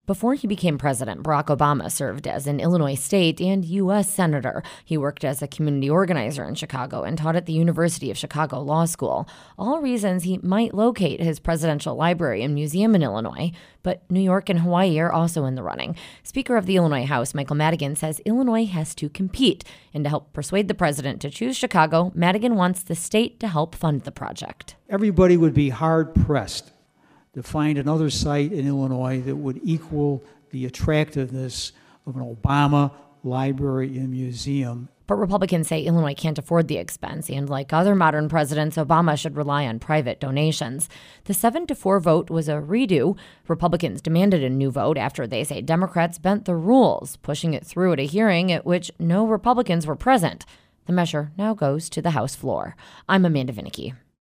Before he became president, Barack Obama served as an Illinois state and U.S. senator. He worked as a community organizer in Chicago and taught at the University of Chicago Law School. All reasons he might locate his presidential library and museum in Illinois. But New York and Hawaii are also in the running. Speaker of the Illinois House, Michael Madigan, says Illinois has to compete. And to help persuade the president to choose Chicago, Madigan wants the state to help fund the project. Everybody would be hard-pressed to find another site in Illinois that would equal the attractiveness of an Obama library and museum. But Republicans say Illinois can't afford the expense, and like other modern presidents, Obama should rely on private donations. The 7-4 vote was a redo. Republicans demanded a new vote after they say Democrats bent the rules, pushing it through at a hearing at which no Republicans were present. The measure now goes to the House floor. I'm Amanda Vinicky.